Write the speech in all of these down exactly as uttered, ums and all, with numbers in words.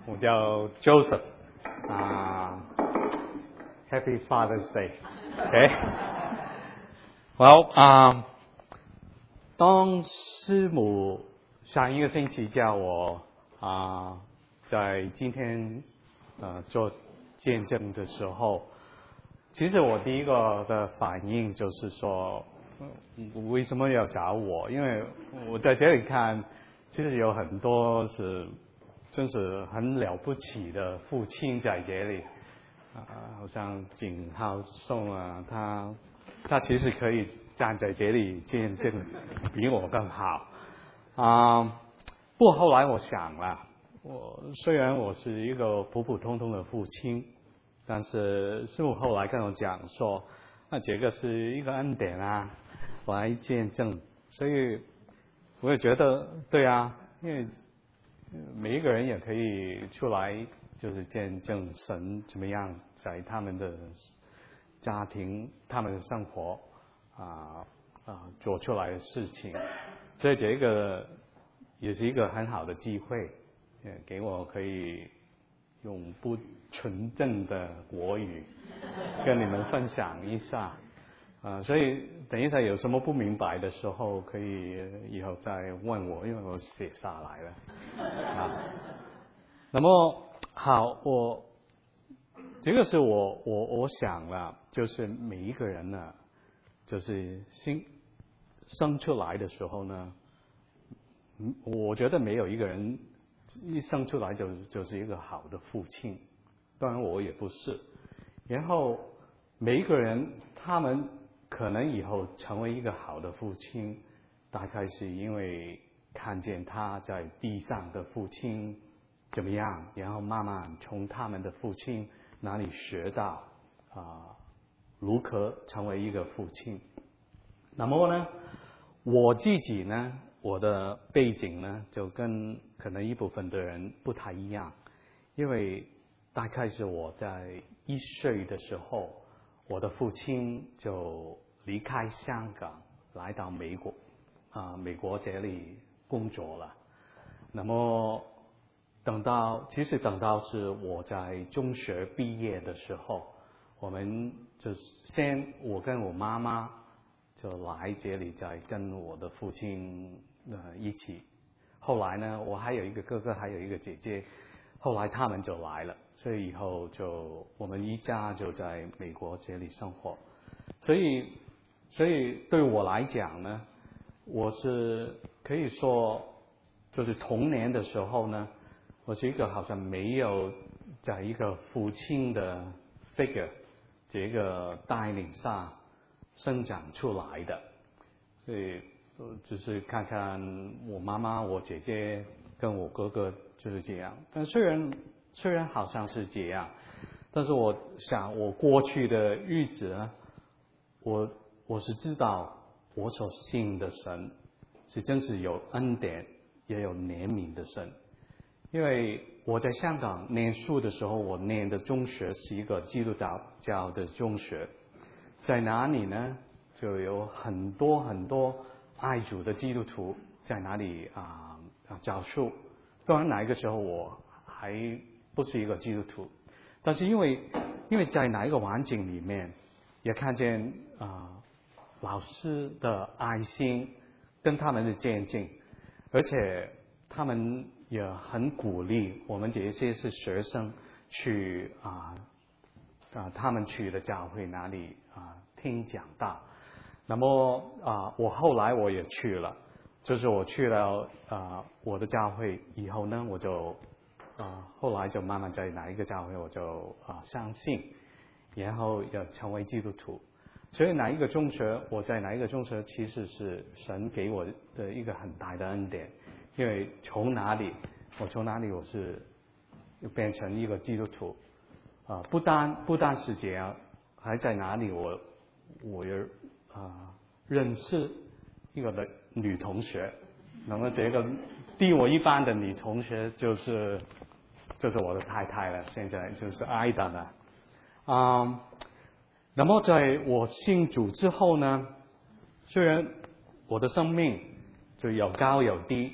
我叫 Joseph 啊、uh, ，Happy Father's Day。OK， 好啊，当师母上一个星期叫我啊、uh, 在今天呃做见证的时候，其实我第一个的反应就是说，为什么要找我？因为我在这里看，其实有很多是真是很了不起的父亲在这里啊、呃，好像景浩颂啊，他他其实可以站在这里见证比我更好啊、呃。不过后来我想了，我虽然我是一个普普通通的父亲，但是师父后来跟我讲说，那这个是一个恩典啊，来见证，所以我也觉得对啊，因为每一个人也可以出来，就是见证神怎么样在他们的家庭、他们的生活啊啊做出来的事情，所以这个也是一个很好的机会，也给我可以用不纯正的国语跟你们分享一下。啊，所以等一下有什么不明白的时候，可以以后再问我，因为我写下来了。啊，那么好，我这个是我我我想了，就是每一个人呢，就是新生出来的时候呢，我觉得没有一个人一生出来就就是一个好的父亲，当然我也不是。然后每一个人他们可能以后成为一个好的父亲，大概是因为看见他在地上的父亲怎么样，然后慢慢从他们的父亲那里学到啊、呃、如何成为一个父亲。那么呢，我自己呢，我的背景呢，就跟可能一部分的人不太一样，因为大概是我在一岁的时候，我的父亲就离开香港，来到美国啊、呃，美国这里工作了。那么等到，其实等到是我在中学毕业的时候，我们就先我跟我妈妈就来这里，再跟我的父亲呃一起。后来呢，我还有一个哥哥，还有一个姐姐，后来他们就来了，所以以后就我们一家就在美国这里生活。所以，所以对我来讲呢，我是可以说，就是童年的时候呢，我是一个好像没有在一个父亲的 figure 这个带领下生长出来的，所以只是看看我妈妈、我姐姐跟我哥哥就是这样。但虽然虽然好像是这样，但是我想我过去的日子呢，我我是知道我所信的神是真是有恩典也有怜悯的神。因为我在香港念书的时候，我念的中学是一个基督教的中学，在哪里呢？就有很多很多爱主的基督徒在哪里啊啊教书。当然，那个时候我还不是一个基督徒，但是因为因为在哪一个环境里面，也看见啊老师的爱心跟他们的见证，而且他们也很鼓励我们这些是学生去啊啊他们去的教会哪里啊听讲道。那么啊我后来我也去了，就是我去了啊我的教会以后呢，我就啊后来就慢慢在哪一个教会我就啊相信，然后要成为基督徒。所以哪一个中学，我在哪一个中学，其实是神给我的一个很大的恩典。因为从哪里，我从哪里我是变成一个基督徒啊、呃，不单不单是这样，还在哪里我我也啊、呃、认识一个的女同学，那么这个低我一班的女同学就是就是我的太太了，现在就是爱的了啊、呃。那么在我信主之后呢，虽然我的生命就有高有低。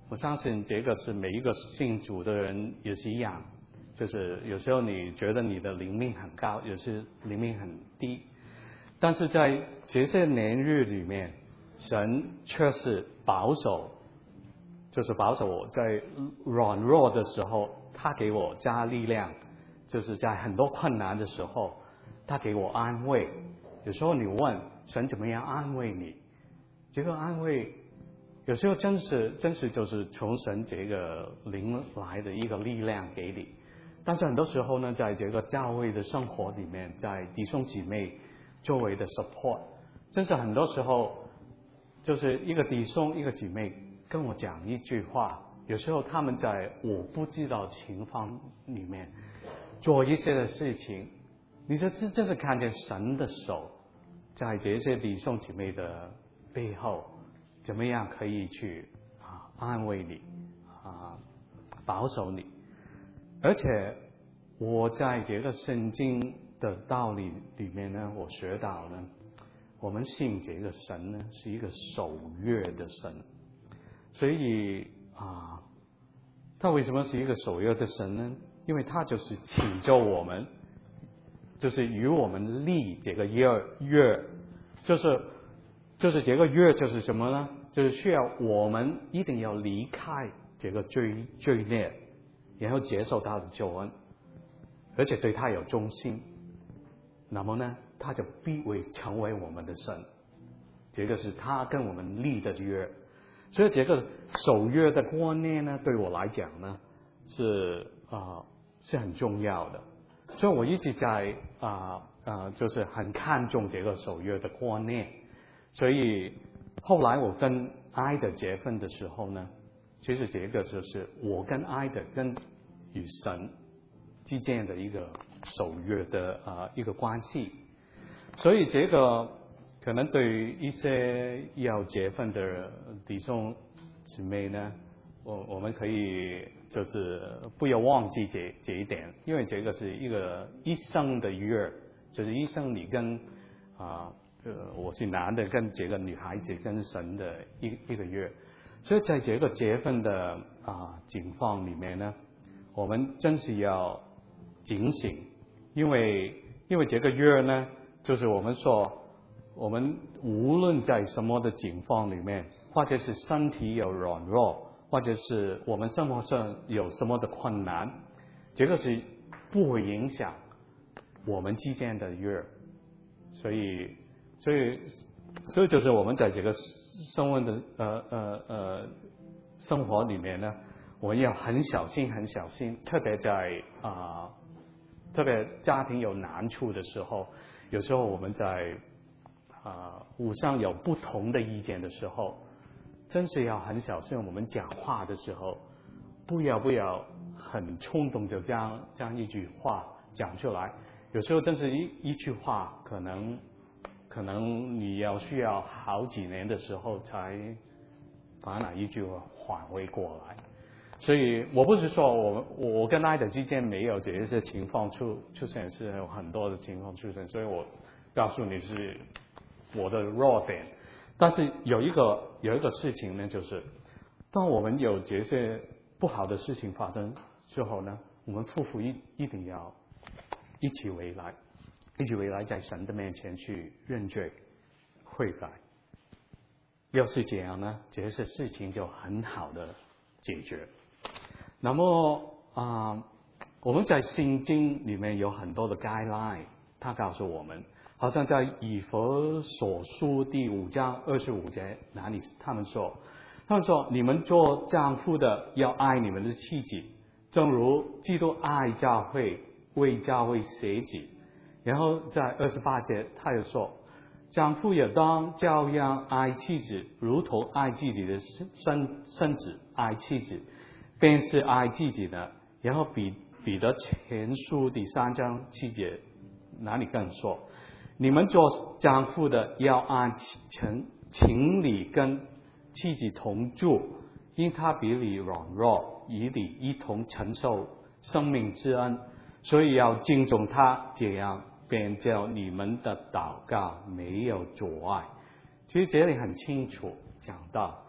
我相信这个是每一个信主的人也是一样，就是有时候你觉得你的灵命很高，有时灵命很低，但是在这些年日里面，神却是保守，就是保守我在软弱的时候，他给我加力量，就是在很多困难的时候，他给我安慰。有时候你问神怎么样安慰你，这个安慰有时候真是真是就是从神这个灵来的一个力量给你。但是很多时候呢，在这个教会的生活里面，在弟兄姊妹周围的 support， 真是很多时候就是一个弟兄一个姊妹跟我讲一句话，有时候他们在我不知道情况里面做一些的事情，你就是真是看见神的手在这些弟兄姊妹的背后，怎么样可以去啊安慰你啊保守你。而且我在这个圣经的道理里面呢，我学到呢，我们信这个神呢是一个守约的神，所以啊，他为什么是一个守约的神呢？因为他就是请求我们，就是与我们立这个约约，就是就是这个约就是什么呢？就是需要我们一定要离开这个罪罪孽，然后接受他的救恩，而且对他有忠心，那么呢，他就必会成为我们的神。这个是他跟我们立的约，所以这个守约的观念呢，对我来讲呢，是啊、呃、是很重要的。所以我一直在啊啊、呃呃，就是很看重这个守约的观念。所以后来我跟爱德结婚的时候呢，其实这个就是我跟爱德跟与神之间的一个守约的啊、呃、一个关系。所以这个可能对于一些要结婚的弟兄姊妹呢，我我们可以就是不要忘记这这一点，因为这个是一个一生的约，就是一生你跟啊呃我是男的跟这个女孩子跟神的一一个约，所以在这个结婚的啊情况里面呢，我们真是要警醒，因为因为这个约呢，就是我们说，我们无论在什么的境况里面，或者是身体有软弱，或者是我们生活上有什么的困难，这个是不会影响我们之间的约。所以，所以，所以就是我们在这个生活的呃呃呃生活里面呢，我们要很小心，很小心，特别在啊、呃，特别家庭有难处的时候。有时候我们在啊、呃、互相有不同的意见的时候，真是要很小心。我们讲话的时候，不要不要很冲动就这样这样一句话讲出来。有时候真是一一句话，可能可能你要需要好几年的时候才把那一句话缓回过来。所以我不是说我我跟爱德之间没有这些情况出出现，是有很多的情况出现，所以我告诉你是我的弱点。但是有一个有一个事情呢，就是当我们有这些不好的事情发生之后呢，我们夫妇一一定要一起回来，一起回来在神的面前去认罪悔改。要是这样呢，这些事情就很好的解决。那么啊、呃，我们在圣经里面有很多的 guideline， 他告诉我们，好像在以弗所书第五章二十五节哪里，他们说，他们说你们做丈夫的要爱你们的妻子，正如基督爱教会，为教会舍己。然后在二十八节他又说，丈夫也当照样爱妻子，如同爱自己的身身子，爱妻子便是爱自己的。然后彼彼得前书第三章七节哪里更说，你们做丈夫的要按情情理跟妻子同住，因他比你软弱，与你一同承受生命之恩，所以要敬重他，这样便叫你们的祷告没有阻碍。其实这里很清楚讲到，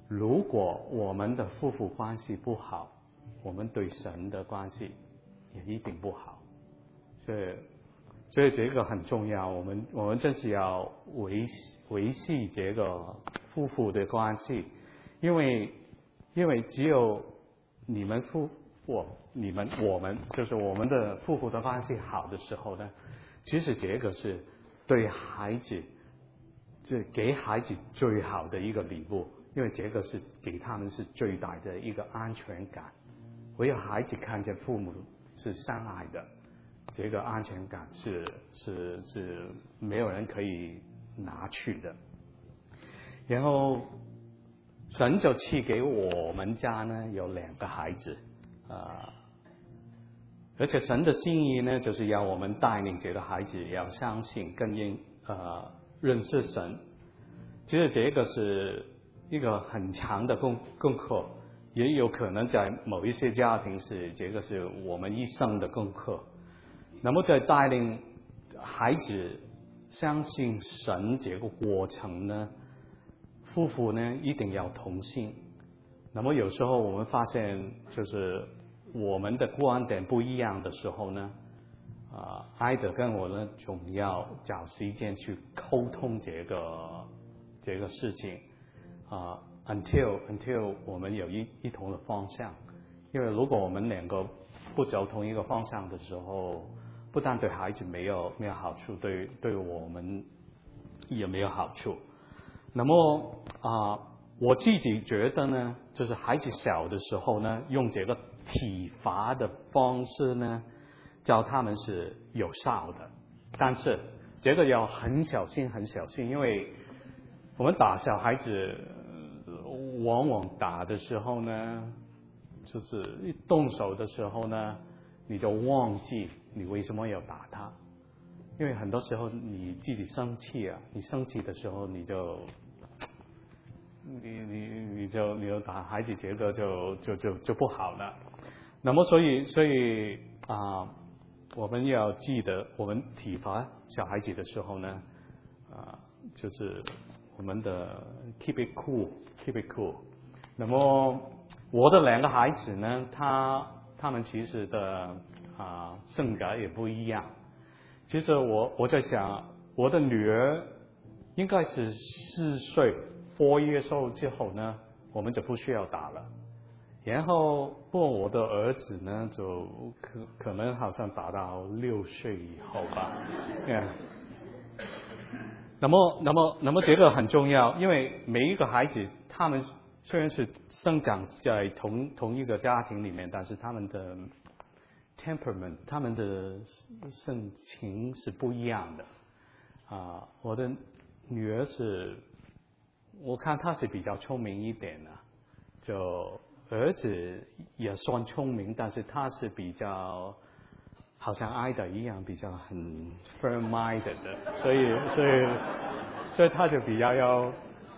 如果我们的夫妇关系不好，我们对神的关系也一定不好。所以，所以这个很重要。我们我们真是要维维系这个夫妇的关系，因为因为只有你们夫我你们我们就是我们的夫妇的关系好的时候呢，其实这个是对孩子，这给孩子最好的一个礼物，因为这个是给他们是最大的一个安全感。唯有孩子看见父母是相爱的，这个安全感是是是没有人可以拿去的。然后神就赐给我们家呢有两个孩子，啊、呃，而且神的心意呢，就是要我们带领这个孩子要相信，更认呃认识神。其实这个是一个很强的功功课，也有可能在某一些家庭是这个是我们一生的功课。那么在带领孩子相信神这个过程呢，夫妇呢一定要同心。那么有时候我们发现，就是我们的观点不一样的时候呢，啊、呃，艾德跟我呢总要找时间去沟通这个这个事情啊、呃、，until until 我们有一一同的方向。因为如果我们两个不走同一个方向的时候，不但对孩子没有没有好处，对对我们也没有好处。那么啊、呃，我自己觉得呢，就是孩子小的时候呢，用这个体罚的方式呢，教他们是有效的，但是这个要很小心，很小心，因为我们打小孩子，往往打的时候呢，就是一动手的时候呢，你就忘记你为什么要打他，因为很多时候你自己生气啊，你生气的时候你就。你你你就你就打孩子，这个就就就就不好了。那么所以所以啊、呃，我们要记得，我们体罚小孩子的时候呢，啊、呃，就是我们的 keep it cool，keep it cool。那么我的两个孩子呢，他他们其实的啊、呃、性格也不一样。其实我我在想，我的女儿应该是四岁。four years old 之后呢，我们就不需要打了。然后，不过我的儿子呢，就可可能好像打到六岁以后吧。yeah. 那么，那么，那么这个很重要，因为每一个孩子，他们虽然是生长在同同一个家庭里面，但是他们的 temperament， 他们的性情是不一样的。啊，我的女儿是。我看他是比较聪明一点的，就儿子也算聪明，但是他是比较好像艾德一样，比较很 firm-minded 的，所以所以所以他就比较要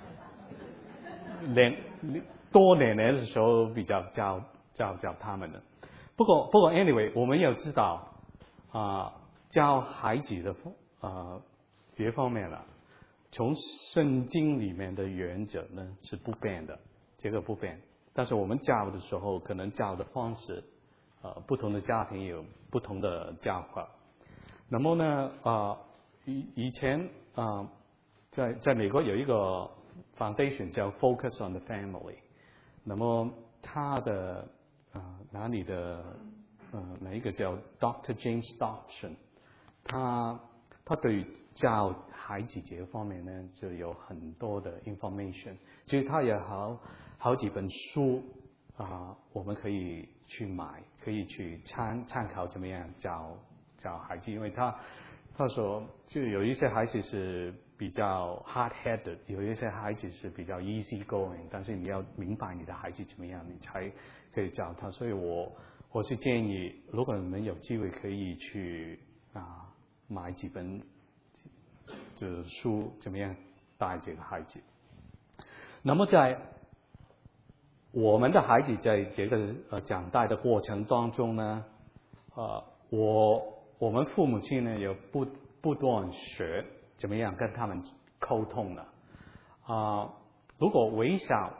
年多年年的时候比较教教教他们的。不过不过 anyway， 我们要知道啊、呃，教孩子的啊、呃、这方面了。从圣经里面的原则呢是不变的，这个不变。但是我们教的时候，可能教的方式，呃，不同的家庭有不同的教法。那么呢，啊、呃，以以前啊、呃，在在美国有一个 foundation 叫 Focus on the Family。那么他的啊、呃、哪里的呃哪一个叫 Doctor James Dobson， 他他对教孩子这个方面呢，就有很多的 information。其实他有好好几本书啊、呃，我们可以去买，可以去参参考怎么样教教孩子。因为他他说，就有一些孩子是比较 hard-headed， 有一些孩子是比较 easy-going， 但是你要明白你的孩子怎么样，你才可以教他。所以我我是建议，如果你们有机会可以去啊。买几本这书，怎么样带这个孩子？那么在我们的孩子在这个呃长大的过程当中呢，呃，我我们父母亲呢也不不断学怎么样跟他们沟通了啊、呃。如果微小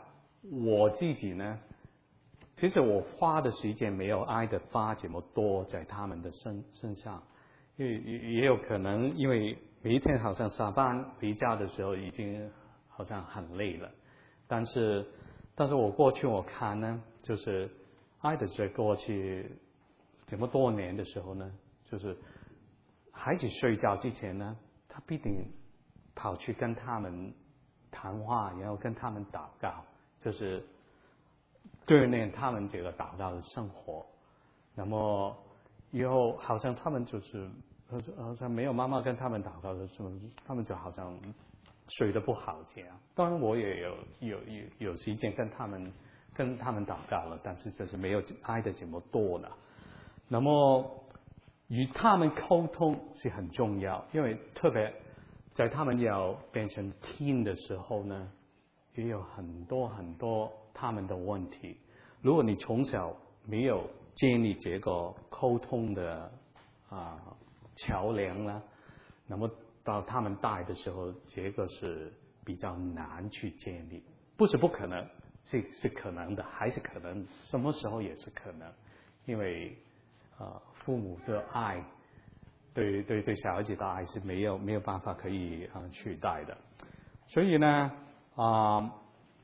我自己呢，其实我花的时间没有爱的花这么多在他们的身身上，因为也也有可能因为每一天好像上班回家的时候已经好像很累了，但是但是我过去我看呢，就是爱的在过去这么多年的时候呢，就是孩子睡觉之前呢，他必定跑去跟他们谈话，然后跟他们祷告，就是锻炼他们这个祷告的生活。那么以后好像他们就是好像没有妈妈跟他们祷告的时候，他们就好像睡得不好这样。当然我也有有有有时间跟他们跟他们祷告了，但是就是没有爱的这么多了。那么与他们沟通是很重要，因为特别在他们要变成 teen 的时候呢，也有很多很多他们的问题。如果你从小没有建立这个沟通的啊桥梁呢，那么到他们大的时候，这个是比较难去建立。不是不可能，是是可能的，还是可能，什么时候也是可能，因为呃父母的爱，对对对小孩子的爱是没有没有办法可以啊、呃、取代的。所以呢啊、呃，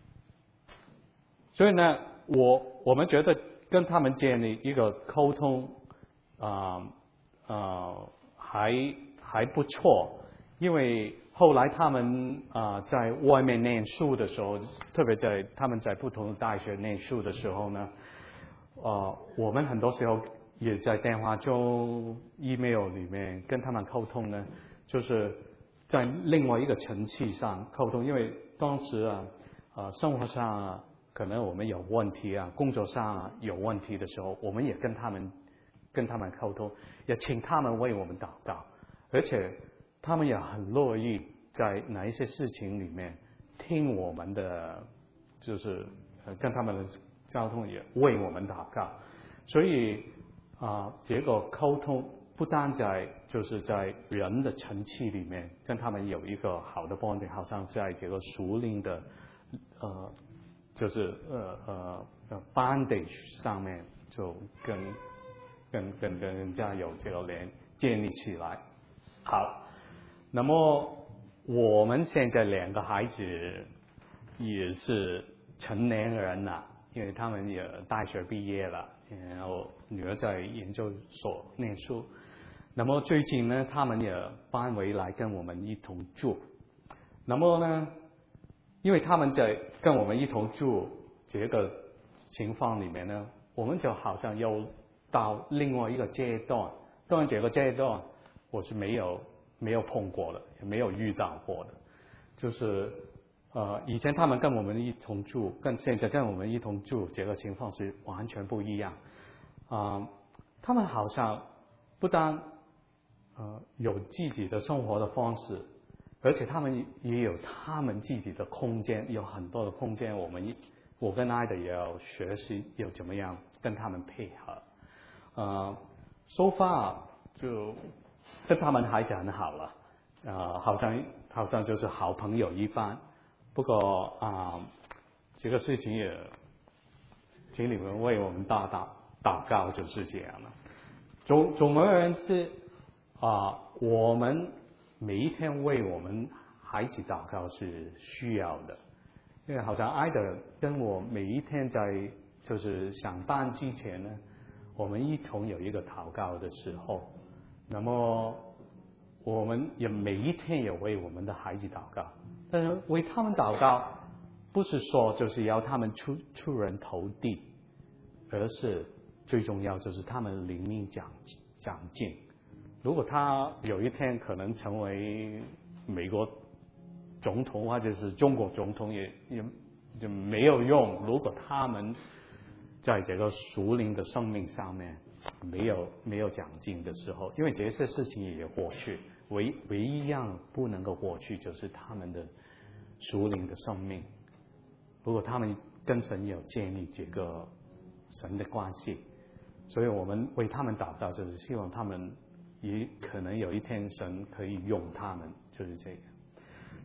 所以呢，我我们觉得跟他们建立一个沟通啊啊、呃呃、还还不错，因为后来他们啊、呃、在外面念书的时候，特别在他们在不同的大学念书的时候呢，呃，我们很多时候也在电话中、email 里面跟他们沟通呢，就是在另外一个层次上沟通，因为当时啊，呃，生活上啊，可能我们有问题啊，工作上啊有问题的时候，我们也跟他们跟他们沟通，也请他们为我们祷告，而且他们也很乐意在哪一些事情里面听我们的，就是呃跟他们的交通也为我们祷告，所以啊、呃，这个沟通不单在就是在人的层次里面跟他们有一个好的 bonding， 好像在这个属灵的呃。就是呃呃呃 bandage 上面就跟跟跟跟人家有这个连建立起来。好，那么我们现在两个孩子也是成年人了，因为他们也大学毕业了，然后女儿在研究所念书。那么最近呢，他们也搬回来跟我们一同住。那么呢，因为他们在跟我们一同住这个情况里面呢，我们就好像又到另外一个阶段。当然，这个阶段我是没有没有碰过的，也没有遇到过的。就是呃，以前他们跟我们一同住，跟现在跟我们一同住，这个情况是完全不一样。啊、呃，他们好像不但呃有自己的生活的方式。而且他们也有他们自己的空间，有很多的空间。我们我跟艾德也要学习，要怎么样跟他们配合。呃 ，so far 就跟他们还是很好了，呃，好像好像就是好朋友一般。不过啊、呃，这个事情也请你们为我们大祷祷告，就是这样了。总总而言之啊、呃，我们。每一天为我们孩子祷告是需要的，因为好像艾德跟我每一天在就是上班之前呢，我们一同有一个祷告的时候，那么我们也每一天也为我们的孩子祷告，但是为他们祷告不是说就是要他们出出人头地，而是最重要就是他们灵命长长进。如果他有一天可能成为美国总统或者是中国总统也，也也就没有用。如果他们在这个属灵的生命上面没有没有长进的时候，因为这些事情也过去，唯唯一样不能够过去就是他们的属灵的生命。如果他们跟神有建立这个神的关系，所以我们为他们祷告，就是希望他们。也可能有一天神可以用他们，就是这个。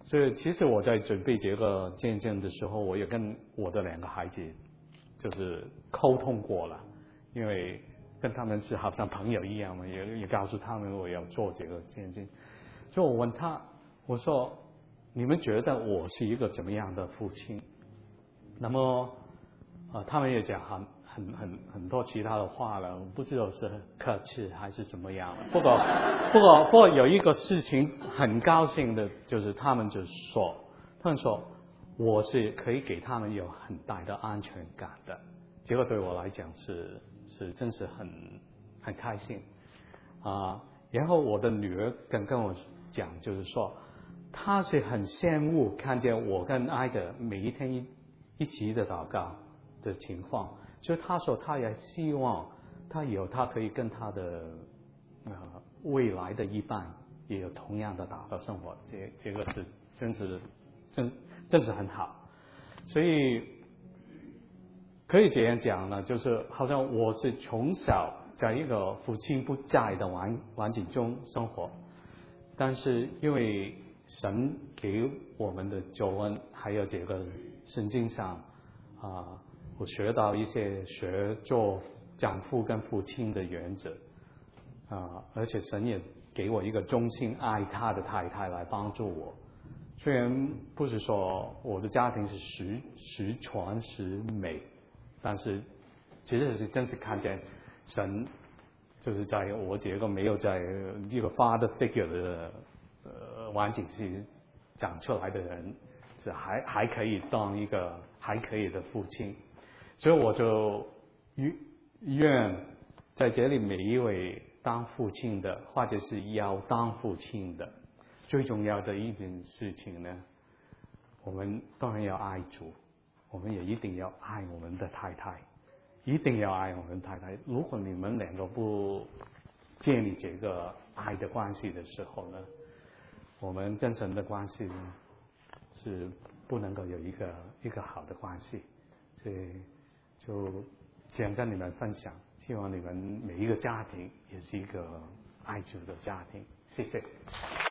所以其实我在准备这个见证的时候，我也跟我的两个孩子就是沟通过了，因为跟他们是好像朋友一样嘛，也也告诉他们我要做这个见证。所以我问他，我说你们觉得我是一个怎么样的父亲？那么呃，他们也讲很很很很多其他的话了，不知道是客气还是怎么样。不过不过不过有一个事情很高兴的，就是他们就说，他们说我是可以给他们有很大的安全感的，这个对我来讲是是真是很很开心啊。然后我的女儿跟跟我讲，就是说她是很羡慕看见我跟艾德每一天一一起的祷告的情况，所以她说她也希望她有她可以跟她的呃未来的一半也有同样的祷告生活，这这个是真是真真是很好，所以可以这样讲呢，就是好像我是从小在一个父亲不在的环环境中生活，但是因为神给我们的救恩，还有这个圣经上啊，我学到一些学做丈夫跟父亲的原则啊，而且神也给我一个忠心爱他的太太来帮助我。虽然不是说我的家庭是十十全十美，但是其实是真是看见神就是在我这个没有在这个 father figure 的呃环境是长出来的人，是还还可以当一个还可以的父亲，所以我就愿在这里每一位当父亲的，或者是要当父亲的，最重要的一件事情呢，我们当然要爱主，我们也一定要爱我们的太太，一定要爱我们的太太。如果你们两个不建立这个爱的关系的时候呢，我们跟神的关系呢是不能够有一个一个好的关系。所以就想跟你们分享，希望你们每一个家庭也是一个爱主的家庭。谢谢。